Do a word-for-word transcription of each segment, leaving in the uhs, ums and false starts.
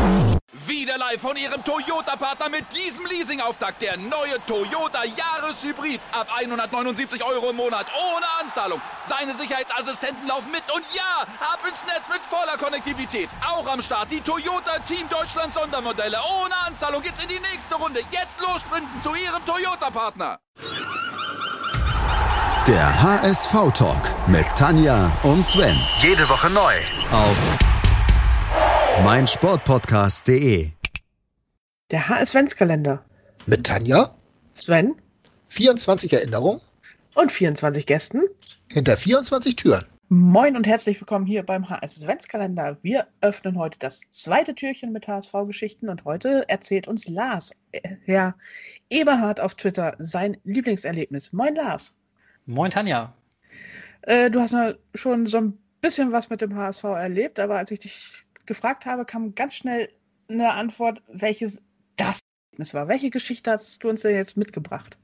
Wieder live von Ihrem Toyota-Partner mit diesem Leasing-Auftakt. Der neue Toyota Jahreshybrid. Ab hundertneunundsiebzig Euro im Monat. Ohne Anzahlung. Seine Sicherheitsassistenten laufen mit. Und ja, ab ins Netz mit voller Konnektivität. Auch am Start die Toyota Team Deutschland Sondermodelle. Ohne Anzahlung geht's in die nächste Runde. Jetzt los sprinten zu Ihrem Toyota-Partner. Der H S V-Talk mit Tanja und Sven. Jede Woche neu. Auf meinsportpodcast punkt de. Der H S-Ventskalender. Mit Tanja, Sven vierundzwanzig Erinnerungen und vierundzwanzig Gästen. hinter vierundzwanzig Türen. Moin und herzlich willkommen hier beim H S-Ventskalender. Wir öffnen heute das zweite Türchen mit H S V-Geschichten und heute erzählt uns Lars, äh, Herr Eberhard auf Twitter, sein Lieblingserlebnis. Moin Lars. Moin Tanja. Äh, du hast ja schon so ein bisschen was mit dem H S V erlebt, aber als ich dich gefragt habe, kam ganz schnell eine Antwort, welches das Erlebnis war. Welche Geschichte hast du uns denn jetzt mitgebracht?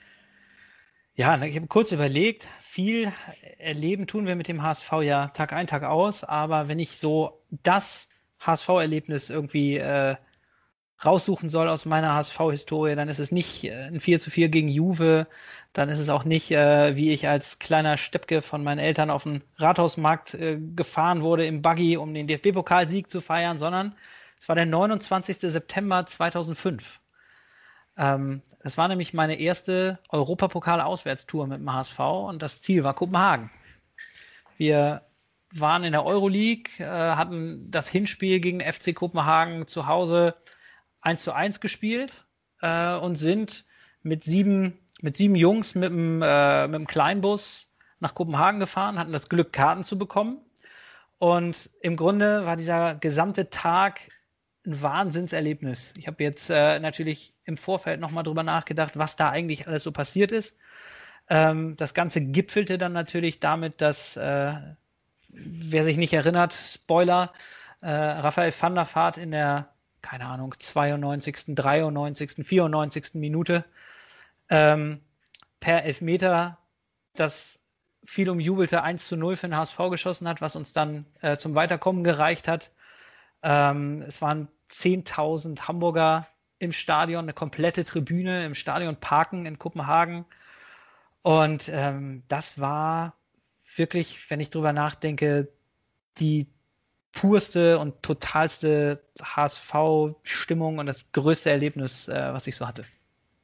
Ja, ich habe kurz überlegt, viel erleben tun wir mit dem H S V ja Tag ein, Tag aus, aber wenn ich so das H S V-Erlebnis irgendwie äh, raussuchen soll aus meiner H S V-Historie, dann ist es nicht äh, ein vier zu vier gegen Juve, dann ist es auch nicht, äh, wie ich als kleiner Steppke von meinen Eltern auf den Rathausmarkt äh, gefahren wurde im Buggy, um den D F B-Pokalsieg zu feiern, sondern es war der neunundzwanzigster September zweitausendfünf. Ähm, das war nämlich meine erste Europapokal-Auswärtstour mit dem H S V und das Ziel war Kopenhagen. Wir waren in der Euroleague, äh, hatten das Hinspiel gegen den F C Kopenhagen zu Hause eins zu eins gespielt äh, und sind mit sieben, mit sieben Jungs mit dem, äh, mit dem Kleinbus nach Kopenhagen gefahren, hatten das Glück, Karten zu bekommen. Und im Grunde war dieser gesamte Tag ein Wahnsinnserlebnis. Ich habe jetzt äh, natürlich im Vorfeld nochmal drüber nachgedacht, was da eigentlich alles so passiert ist. Ähm, das Ganze gipfelte dann natürlich damit, dass, äh, wer sich nicht erinnert, Spoiler, äh, Raphael van der Vaart in der keine Ahnung, zweiundneunzigsten, dreiundneunzigsten, vierundneunzigsten Minute ähm, per Elfmeter das viel umjubelte eins zu null für den H S V geschossen hat, was uns dann äh, zum Weiterkommen gereicht hat. Ähm, es waren zehntausend Hamburger im Stadion, eine komplette Tribüne im Stadion Parken in Kopenhagen. Und ähm, das war wirklich, wenn ich drüber nachdenke, die purste und totalste H S V-Stimmung und das größte Erlebnis, äh, was ich so hatte.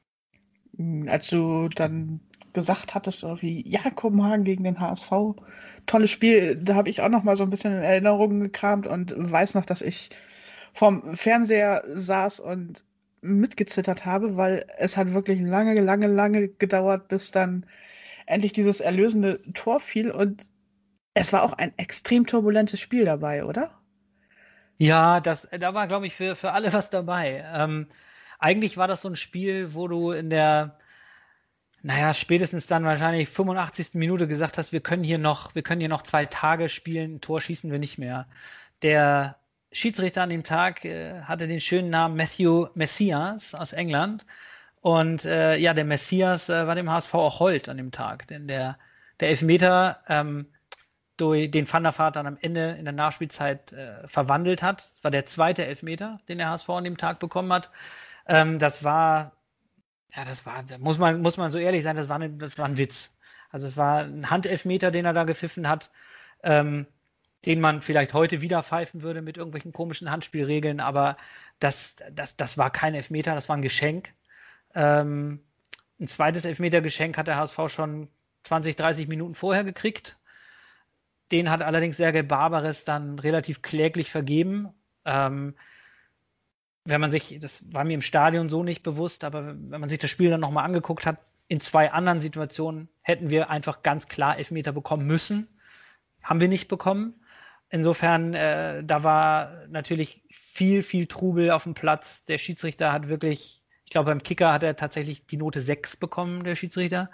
Als du dann gesagt hattest, irgendwie, ja, Kopenhagen gegen den H S V, tolles Spiel, da habe ich auch noch mal so ein bisschen in Erinnerungen gekramt und weiß noch, dass ich vorm Fernseher saß und mitgezittert habe, weil es hat wirklich lange, lange, lange gedauert, bis dann endlich dieses erlösende Tor fiel und es war auch ein extrem turbulentes Spiel dabei, oder? Ja, das, da war, glaube ich, für, für alle was dabei. Ähm, eigentlich war das so ein Spiel, wo du in der, naja, spätestens dann wahrscheinlich fünfundachtzigsten Minute gesagt hast, wir können hier noch, wir können hier noch zwei Tage spielen, ein Tor schießen wir nicht mehr. Der Schiedsrichter an dem Tag äh, hatte den schönen Namen Matthew Messias aus England. Und äh, ja, der Messias äh, war dem H S V auch hold an dem Tag, denn der, der Elfmeter, ähm, durch den Van der Vaart dann am Ende in der Nachspielzeit äh, verwandelt hat. Das war der zweite Elfmeter, den der H S V an dem Tag bekommen hat. Ähm, das war, ja, das war, muss man, muss man so ehrlich sein, das war, eine, das war ein Witz. Also es war ein Handelfmeter, den er da gepfiffen hat, ähm, den man vielleicht heute wieder pfeifen würde mit irgendwelchen komischen Handspielregeln, aber das, das, das war kein Elfmeter, das war ein Geschenk. Ähm, ein zweites Elfmeter-Geschenk hat der H S V schon zwanzig, dreißig Minuten vorher gekriegt. Den hat allerdings Sergej Barbares dann relativ kläglich vergeben. Ähm, wenn man sich, das war mir im Stadion so nicht bewusst, aber wenn man sich das Spiel dann nochmal angeguckt hat, in zwei anderen Situationen hätten wir einfach ganz klar Elfmeter bekommen müssen. Haben wir nicht bekommen. Insofern, äh, da war natürlich viel, viel Trubel auf dem Platz. Der Schiedsrichter hat wirklich, ich glaube beim Kicker hat er tatsächlich die Note sechs bekommen, der Schiedsrichter.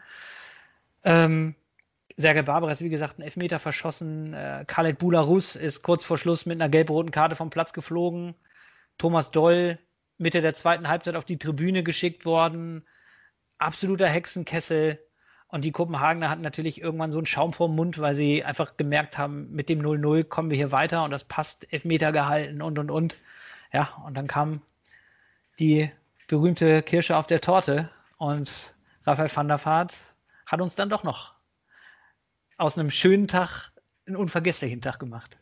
Ähm, Sergej Barbares, wie gesagt, einen Elfmeter verschossen. Äh, Khaled Boularus ist kurz vor Schluss mit einer gelb-roten Karte vom Platz geflogen. Thomas Doll Mitte der zweiten Halbzeit auf die Tribüne geschickt worden. Absoluter Hexenkessel. Und die Kopenhagener hatten natürlich irgendwann so einen Schaum vorm Mund, weil sie einfach gemerkt haben, mit dem null null kommen wir hier weiter und das passt, Elfmeter gehalten und, und, und. ja, und dann kam die berühmte Kirsche auf der Torte und Rafael van der Vaart hat uns dann doch noch aus einem schönen Tag einen unvergesslichen Tag gemacht.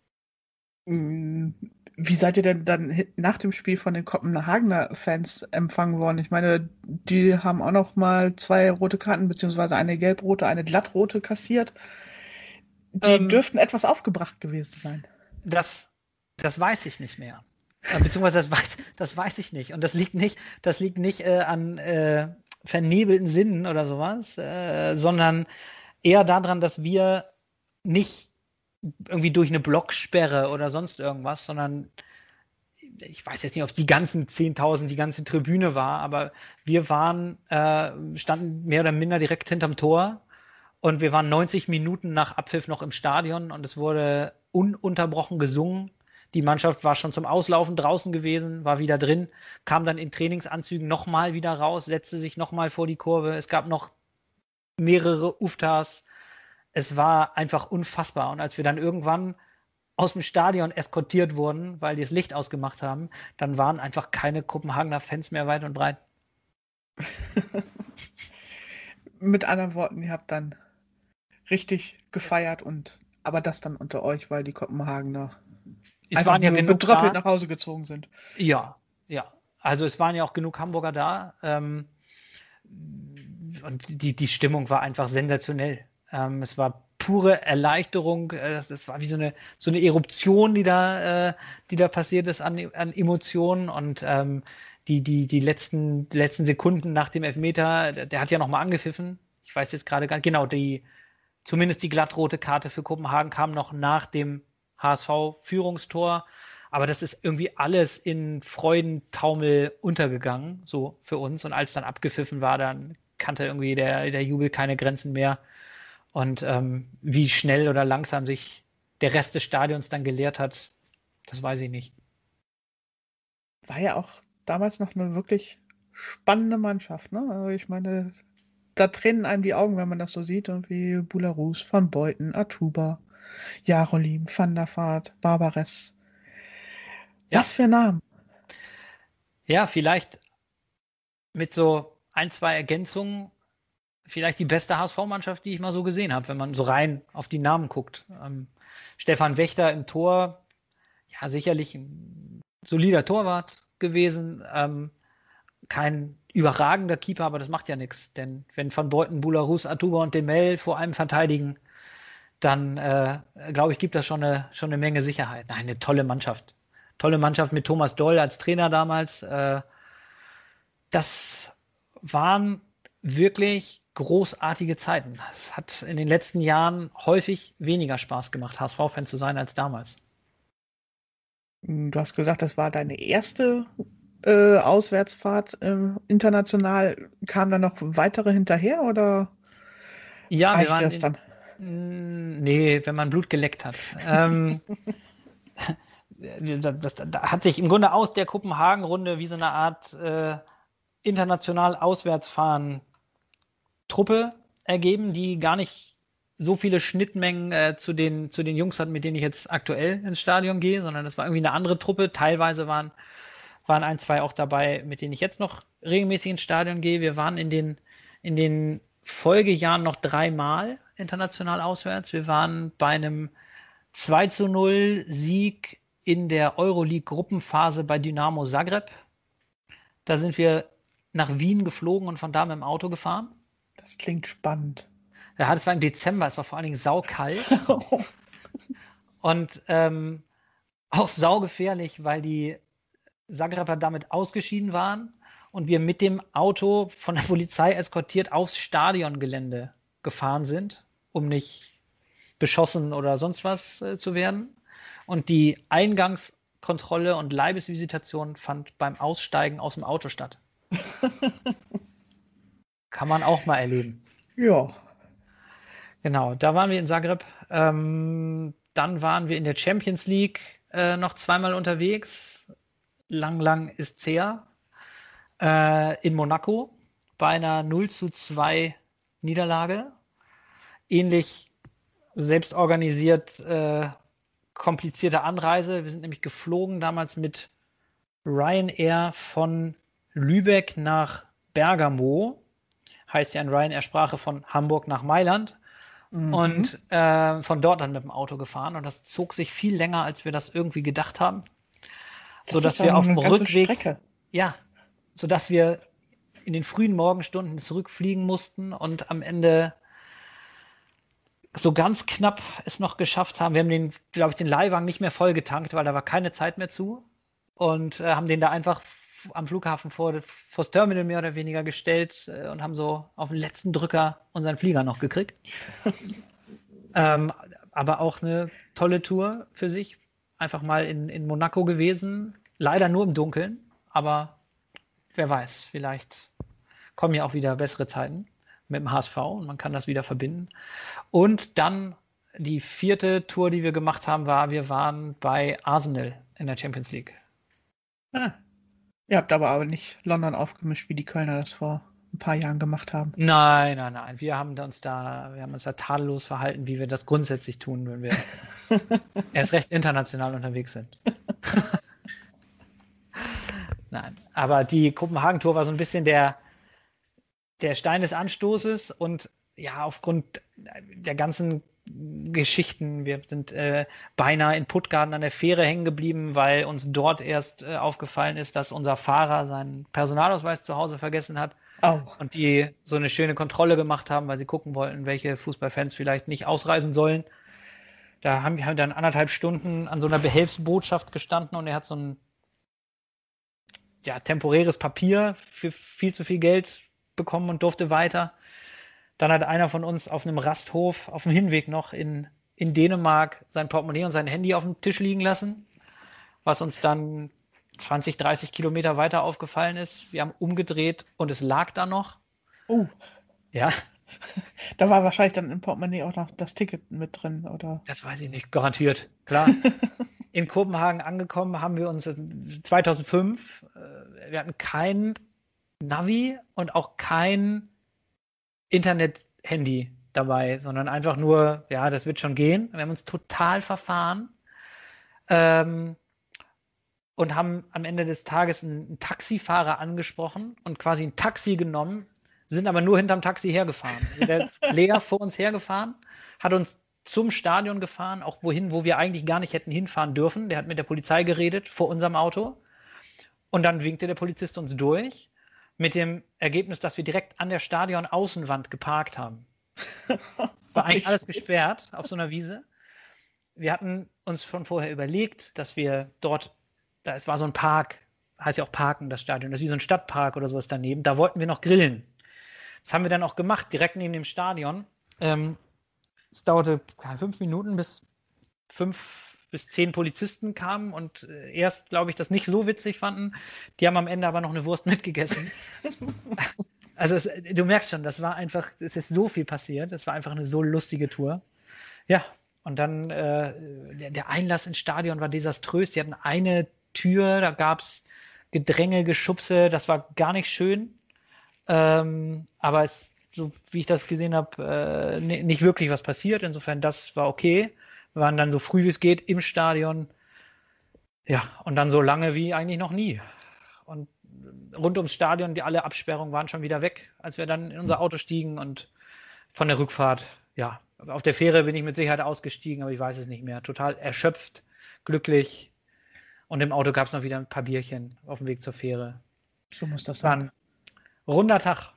Wie seid ihr denn dann hi- nach dem Spiel von den Kopenhagener Fans empfangen worden? Ich meine, die haben auch noch mal zwei rote Karten, beziehungsweise eine gelb-rote, eine glattrote kassiert. Die Ähm, dürften etwas aufgebracht gewesen sein. Das, das weiß ich nicht mehr. Äh, Beziehungsweise das weiß, das weiß ich nicht. Und das liegt nicht, das liegt nicht äh, an äh, vernebelten Sinnen oder sowas, äh, sondern eher daran, dass wir nicht irgendwie durch eine Blocksperre oder sonst irgendwas, sondern ich weiß jetzt nicht, ob es die ganzen zehntausend, die ganze Tribüne war, aber wir waren, äh, standen mehr oder minder direkt hinterm Tor und wir waren neunzig Minuten nach Abpfiff noch im Stadion und es wurde ununterbrochen gesungen. Die Mannschaft war schon zum Auslaufen draußen gewesen, war wieder drin, kam dann in Trainingsanzügen nochmal wieder raus, setzte sich nochmal vor die Kurve. Es gab noch mehrere Uftas. Es war einfach unfassbar. Und als wir dann irgendwann aus dem Stadion eskortiert wurden, weil die das Licht ausgemacht haben, dann waren einfach keine Kopenhagener Fans mehr weit und breit. Mit anderen Worten, ihr habt dann richtig gefeiert und aber das dann unter euch, weil die Kopenhagener Es einfach waren ja nur genug betröppelt da. nach Hause gezogen sind. Ja, ja. Also es waren ja auch genug Hamburger da. Ähm, und die, die Stimmung war einfach sensationell. Ähm, es war pure Erleichterung. Äh, Das, das war wie so eine, so eine Eruption, die da, äh, die da passiert ist an, an Emotionen. Und ähm, die, die, die, letzten, die letzten Sekunden nach dem Elfmeter, der, der hat ja nochmal angepfiffen. Ich weiß jetzt gerade gar nicht, genau, die, zumindest die glattrote Karte für Kopenhagen kam noch nach dem H S V-Führungstor. Aber das ist irgendwie alles in Freudentaumel untergegangen, so für uns. Und als dann abgepfiffen war, dann kannte irgendwie der, der Jubel keine Grenzen mehr. Und ähm, wie schnell oder langsam sich der Rest des Stadions dann geleert hat, das weiß ich nicht. War ja auch damals noch eine wirklich spannende Mannschaft, ne? Also ich meine, da tränen einem die Augen, wenn man das so sieht. Und wie Bularus, Van Beuten, Atuba, Jarolim, Van der Vaart, Barbares. Ja. Was für Namen. Ja, vielleicht mit so ein, zwei Ergänzungen, vielleicht die beste H S V-Mannschaft, die ich mal so gesehen habe, wenn man so rein auf die Namen guckt. Ähm, Stefan Wächter im Tor, ja, sicherlich ein solider Torwart gewesen. Ähm, kein überragender Keeper, aber das macht ja nichts. Denn wenn Van Beuten, Bularus, Atuba und Demel vor einem verteidigen, dann äh, glaube ich, gibt das schon eine, schon eine Menge Sicherheit. Nein, eine tolle Mannschaft. Tolle Mannschaft mit Thomas Doll als Trainer damals. Äh, das waren wirklich großartige Zeiten. Es hat in den letzten Jahren häufig weniger Spaß gemacht, H S V-Fan zu sein als damals. Du hast gesagt, das war deine erste äh, Auswärtsfahrt äh, international. Kamen da noch weitere hinterher oder Ja, wir reicht waren das in, dann? Mm, Nee, wenn man Blut geleckt hat. ähm, das, das, da hat sich im Grunde aus der Kopenhagen-Runde wie so eine Art äh, international Auswärtsfahren Truppe ergeben, die gar nicht so viele Schnittmengen äh, zu den, zu den Jungs hat, mit denen ich jetzt aktuell ins Stadion gehe, sondern das war irgendwie eine andere Truppe. Teilweise waren, waren ein, zwei auch dabei, mit denen ich jetzt noch regelmäßig ins Stadion gehe. Wir waren in den, in den Folgejahren noch dreimal international auswärts. Wir waren bei einem zwei zu null Sieg in der Euroleague-Gruppenphase bei Dynamo Zagreb. Da sind wir nach Wien geflogen und von da mit dem Auto gefahren. Das klingt spannend. Ja, das war im Dezember, es war vor allen Dingen saukalt und ähm, auch saugefährlich, weil die Zagreber damit ausgeschieden waren und wir mit dem Auto von der Polizei eskortiert aufs Stadiongelände gefahren sind, um nicht beschossen oder sonst was äh, zu werden. Und die Eingangskontrolle und Leibesvisitation fand beim Aussteigen aus dem Auto statt. Kann man auch mal erleben. Ja. Genau, da waren wir in Zagreb. Ähm, dann waren wir in der Champions League äh, noch zweimal unterwegs. Lang, lang ist's her. Äh, in Monaco bei einer null zu zwei Niederlage. Ähnlich selbst organisiert, äh, komplizierte Anreise. Wir sind nämlich geflogen damals mit Ryanair von Lübeck nach Bergamo. Heißt ja in Ryanair-Sprache von Hamburg nach Mailand. Mhm. Und äh, von dort dann mit dem Auto gefahren. Und das zog sich viel länger, als wir das irgendwie gedacht haben. So dass wir auf dem Rückweg, Strecke. ja, so dass wir in den frühen Morgenstunden zurückfliegen mussten und am Ende so ganz knapp es noch geschafft haben. Wir haben den, glaube ich, den Leihwagen nicht mehr voll getankt, weil da war keine Zeit mehr zu. Und äh, haben den da einfach am Flughafen vor, vor das Terminal mehr oder weniger gestellt äh, und haben so auf den letzten Drücker unseren Flieger noch gekriegt. ähm, aber auch eine tolle Tour für sich. Einfach mal in, in Monaco gewesen. Leider nur im Dunkeln, aber wer weiß, vielleicht kommen ja auch wieder bessere Zeiten mit dem H S V und man kann das wieder verbinden. Und dann die vierte Tour, die wir gemacht haben, war, wir waren bei Arsenal in der Champions League. Ah. Ihr habt aber, aber nicht London aufgemischt, wie die Kölner das vor ein paar Jahren gemacht haben. Nein, nein, nein. Wir haben uns da, wir haben uns da tadellos verhalten, wie wir das grundsätzlich tun, wenn wir erst recht international unterwegs sind. Nein, aber die Kopenhagen-Tour war so ein bisschen der, der Stein des Anstoßes und ja, aufgrund der ganzen Geschichten, wir sind äh, beinahe in Puttgarden an der Fähre hängen geblieben, weil uns dort erst äh, aufgefallen ist, dass unser Fahrer seinen Personalausweis zu Hause vergessen hat. Oh. Und die so eine schöne Kontrolle gemacht haben, weil sie gucken wollten, welche Fußballfans vielleicht nicht ausreisen sollen. Da haben wir dann anderthalb Stunden an so einer Behelfsbotschaft gestanden und er hat so ein ja, temporäres Papier für viel zu viel Geld bekommen und durfte weiter. Dann hat einer von uns auf einem Rasthof auf dem Hinweg noch in, in Dänemark sein Portemonnaie und sein Handy auf dem Tisch liegen lassen, was uns dann zwanzig, dreißig Kilometer weiter aufgefallen ist. Wir haben umgedreht und es lag da noch. Oh. Ja. Da war wahrscheinlich dann im Portemonnaie auch noch das Ticket mit drin, oder? Das weiß ich nicht, garantiert, klar. In Kopenhagen angekommen haben wir uns zweitausendfünf, äh, wir hatten kein Navi und auch kein Internet-Handy dabei, sondern einfach nur, ja, das wird schon gehen. Wir haben uns total verfahren ähm, und haben am Ende des Tages einen, einen Taxifahrer angesprochen und quasi ein Taxi genommen, sind aber nur hinterm Taxi hergefahren. Also der ist leer vor uns hergefahren, hat uns zum Stadion gefahren, auch wohin, wo wir eigentlich gar nicht hätten hinfahren dürfen. Der hat mit der Polizei geredet vor unserem Auto und dann winkte der Polizist uns durch mit dem Ergebnis, dass wir direkt an der Stadion-Außenwand geparkt haben. War eigentlich alles gesperrt auf so einer Wiese. Wir hatten uns schon vorher überlegt, dass wir dort, da es war so ein Park, heißt ja auch Parken, das Stadion, das ist wie so ein Stadtpark oder sowas daneben, da wollten wir noch grillen. Das haben wir dann auch gemacht, direkt neben dem Stadion. Ähm, es dauerte fünf Minuten, bis fünf bis zehn Polizisten kamen und äh, erst, glaube ich, das nicht so witzig fanden. Die haben am Ende aber noch eine Wurst mitgegessen. Also es, du merkst schon, das war einfach, es ist so viel passiert. Es war einfach eine so lustige Tour. Ja, und dann äh, der, der Einlass ins Stadion war desaströs. Die hatten eine Tür, da gab es Gedränge, Geschubse, das war gar nicht schön. Ähm, aber es, so wie ich das gesehen habe, äh, nicht wirklich was passiert. Insofern, das war okay. Wir waren dann so früh wie es geht im Stadion. Ja, und dann so lange wie eigentlich noch nie. Und rund ums Stadion, die alle Absperrungen waren schon wieder weg, als wir dann in unser Auto stiegen und von der Rückfahrt, ja, auf der Fähre bin ich mit Sicherheit ausgestiegen, aber ich weiß es nicht mehr. Total erschöpft, glücklich. Und im Auto gab es noch wieder ein paar Bierchen auf dem Weg zur Fähre. So muss das sein. Runder Tag.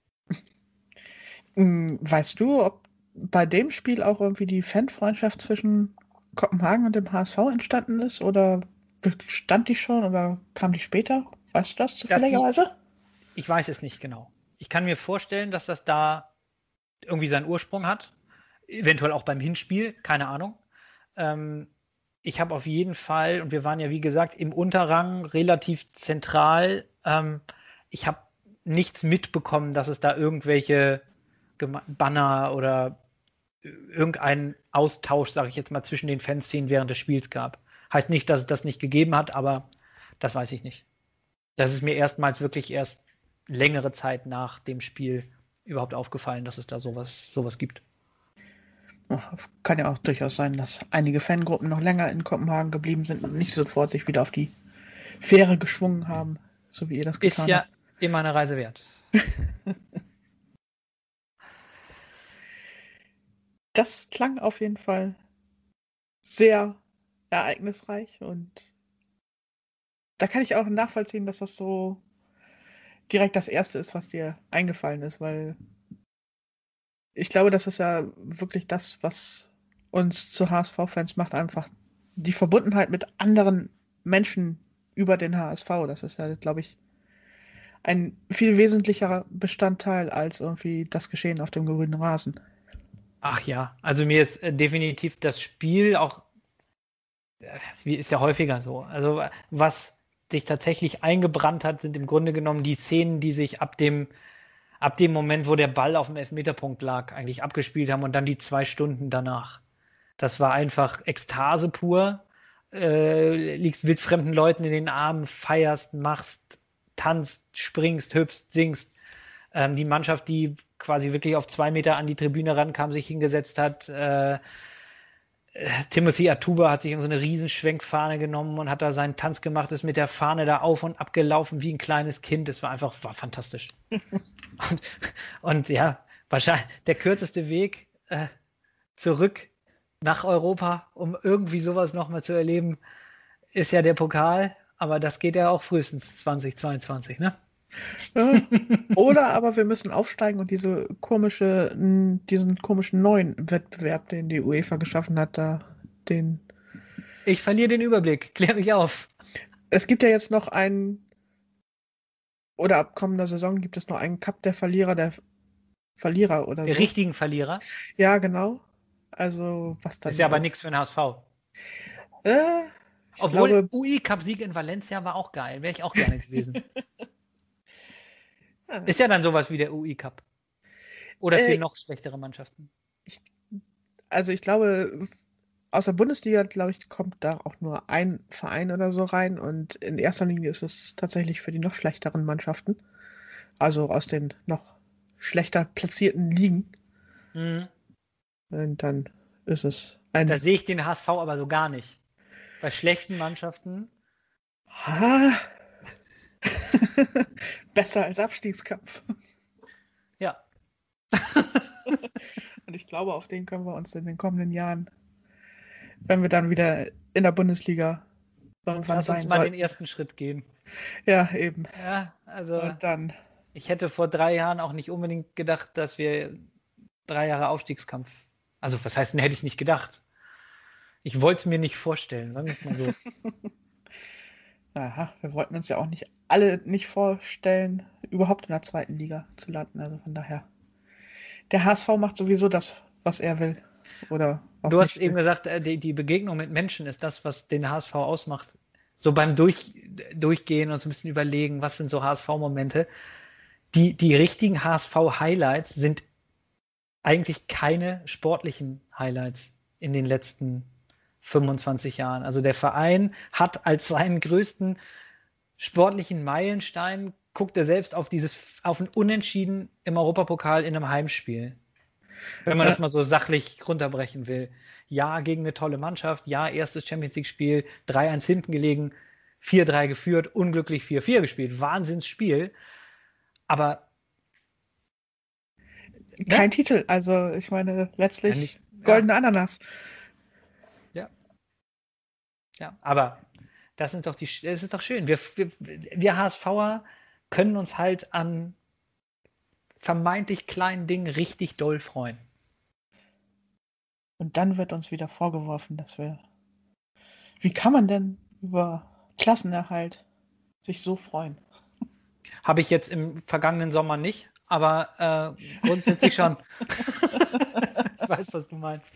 Weißt du, ob bei dem Spiel auch irgendwie die Fanfreundschaft zwischen Kopenhagen und dem H S V entstanden ist? Oder bestand die schon oder kam die später? Weißt du das zufälligerweise? Ich weiß es nicht genau. Ich kann mir vorstellen, dass das da irgendwie seinen Ursprung hat. Eventuell auch beim Hinspiel, keine Ahnung. Ähm, ich habe auf jeden Fall, und wir waren ja wie gesagt im Unterrang relativ zentral, ähm, ich habe nichts mitbekommen, dass es da irgendwelche Banner oder irgendeinen Austausch, sage ich jetzt mal, zwischen den Fanszenen während des Spiels gab. Heißt nicht, dass es das nicht gegeben hat, aber das weiß ich nicht. Das ist mir erstmals wirklich erst längere Zeit nach dem Spiel überhaupt aufgefallen, dass es da sowas, sowas gibt. Kann ja auch durchaus sein, dass einige Fangruppen noch länger in Kopenhagen geblieben sind und nicht sofort sich wieder auf die Fähre geschwungen haben, so wie ihr das getan Ist ja habt. immer eine Reise wert. Das klang auf jeden Fall sehr ereignisreich und da kann ich auch nachvollziehen, dass das so direkt das Erste ist, was dir eingefallen ist, weil ich glaube, das ist ja wirklich das, was uns zu H S V-Fans macht, einfach die Verbundenheit mit anderen Menschen über den H S V. Das ist ja, glaube ich, ein viel wesentlicherer Bestandteil als irgendwie das Geschehen auf dem grünen Rasen. Ach ja, also mir ist äh, definitiv das Spiel auch, äh, wie ist ja häufiger so, also was sich tatsächlich eingebrannt hat, sind im Grunde genommen die Szenen, die sich ab dem, ab dem Moment, wo der Ball auf dem Elfmeterpunkt lag, eigentlich abgespielt haben und dann die zwei Stunden danach. Das war einfach Ekstase pur. Äh, liegst wildfremden Leuten in den Armen, feierst, machst, tanzt, springst, hüpfst, singst. Ähm, die Mannschaft, die quasi wirklich auf zwei Meter an die Tribüne rankam, sich hingesetzt hat. Äh, äh, Timothy Atuba hat sich so eine riesen Schwenkfahne genommen und hat da seinen Tanz gemacht, ist mit der Fahne da auf und ab gelaufen wie ein kleines Kind. Das war einfach, war fantastisch. und, und ja, wahrscheinlich der kürzeste Weg äh, zurück nach Europa, um irgendwie sowas nochmal zu erleben, ist ja der Pokal. Aber das geht ja auch frühestens zwanzig zweiundzwanzig, ne? Ja. Oder aber wir müssen aufsteigen und diese komische, diesen komischen neuen Wettbewerb, den die UEFA geschaffen hat, da den. Ich verliere den Überblick. Klär mich auf. Es gibt ja jetzt noch einen, oder ab kommender Saison gibt es noch einen Cup der Verlierer, der Verlierer oder so. Der richtigen Verlierer. Ja, genau. Also, was dann. Ist ja aber nichts für den H S V. Äh, Obwohl, glaube, U I-Cup-Sieg in Valencia war auch geil. Wäre ich auch gerne gewesen. ja. Ist ja dann sowas wie der U I-Cup. Oder für Äh, noch schlechtere Mannschaften. Also ich glaube, aus der Bundesliga, glaube ich, kommt da auch nur ein Verein oder so rein und in erster Linie ist es tatsächlich für die noch schlechteren Mannschaften. Also aus den noch schlechter platzierten Ligen. Mhm. Und dann ist es ein... Da sehe ich den H S V aber so gar nicht. Bei schlechten Mannschaften. Ah. Besser als Abstiegskampf. Ja. Und ich glaube, auf den können wir uns in den kommenden Jahren, wenn wir dann wieder in der Bundesliga irgendwann Lass uns sein mal sollten. den ersten Schritt gehen. Ja, eben. Ja, also Und dann... ich hätte vor drei Jahren auch nicht unbedingt gedacht, dass wir drei Jahre Aufstiegskampf. Also was heißt denn, hätte ich nicht gedacht. Ich wollte es mir nicht vorstellen, sagen wir es mal so. Aha, wir wollten uns ja auch nicht alle nicht vorstellen, überhaupt in der zweiten Liga zu landen. Also von daher. Der H S V macht sowieso das, was er will. Oder auch Du hast nicht eben will. gesagt, äh, die, die Begegnung mit Menschen ist das, was den H S V ausmacht. So beim Durch, Durchgehen und so ein bisschen überlegen, was sind so H S V-Momente. Die, die richtigen H S V-Highlights sind eigentlich keine sportlichen Highlights in den letzten fünfundzwanzig Jahren. Also der Verein hat als seinen größten sportlichen Meilenstein, guckt er selbst auf dieses, auf ein Unentschieden im Europapokal in einem Heimspiel. Wenn man das mal so sachlich runterbrechen will. Ja, gegen eine tolle Mannschaft, ja, erstes Champions League-Spiel, drei eins hinten gelegen, vier drei geführt, unglücklich vier vier gespielt. Wahnsinnsspiel. Aber Kein ne? Titel. Also ich meine, letztlich Ja, nicht- goldene Ananas. Ja. Ja, aber das sind doch die, das ist doch schön. Wir, wir, wir HSVer können uns halt an vermeintlich kleinen Dingen richtig doll freuen. Und dann wird uns wieder vorgeworfen, dass wir... Wie kann man denn über Klassenerhalt sich so freuen? Habe ich jetzt im vergangenen Sommer nicht, aber äh, grundsätzlich schon. Ich weiß, was du meinst.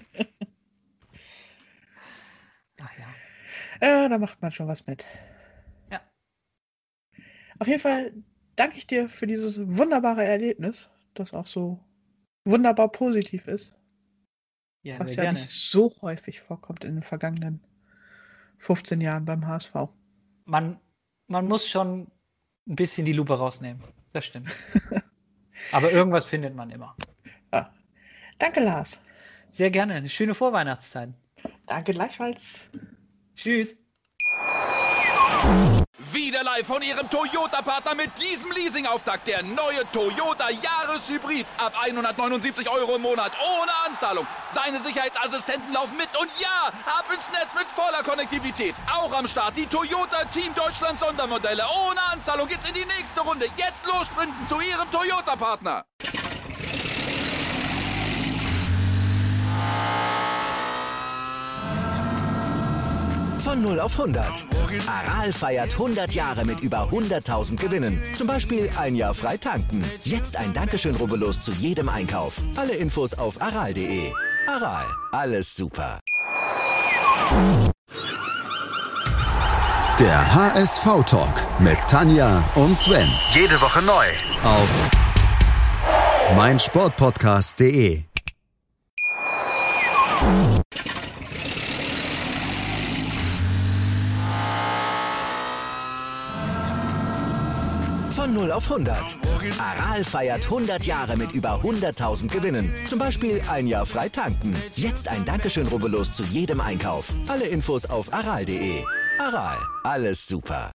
Ach ja. Ja, da macht man schon was mit. Ja. Auf jeden Fall danke ich dir für dieses wunderbare Erlebnis, das auch so wunderbar positiv ist, Ja, was sehr ja gerne. nicht so häufig vorkommt in den vergangenen fünfzehn Jahren beim H S V. Man, man muss schon ein bisschen die Lupe rausnehmen. Das stimmt. Aber irgendwas findet man immer. Ja. Danke, Lars. Sehr gerne. Eine schöne Vorweihnachtszeit. Danke gleichfalls. Tschüss. wir live von Ihrem Toyota-Partner mit diesem Leasing-Auftakt. Der neue Toyota Jahreshybrid. Ab hundertneunundsiebzig Euro im Monat. Ohne Anzahlung. Seine Sicherheitsassistenten laufen mit. Und ja, ab ins Netz mit voller Konnektivität. Auch am Start die Toyota Team Deutschland Sondermodelle. Ohne Anzahlung geht's in die nächste Runde. Jetzt los sprinten zu Ihrem Toyota-Partner. Von null auf hundert. Aral feiert hundert Jahre mit über hunderttausend Gewinnen. Zum Beispiel ein Jahr frei tanken. Jetzt ein Dankeschön, rubbellos zu jedem Einkauf. Alle Infos auf aral punkt de. Aral, alles super. Der H S V-Talk mit Tanja und Sven. Jede Woche neu. Auf meinsportpodcast punkt de. Von null auf hundert. Aral feiert hundert Jahre mit über hunderttausend Gewinnen. Zum Beispiel ein Jahr frei tanken. Jetzt ein Dankeschön, rubbellos zu jedem Einkauf. Alle Infos auf aral punkt de. Aral, alles super.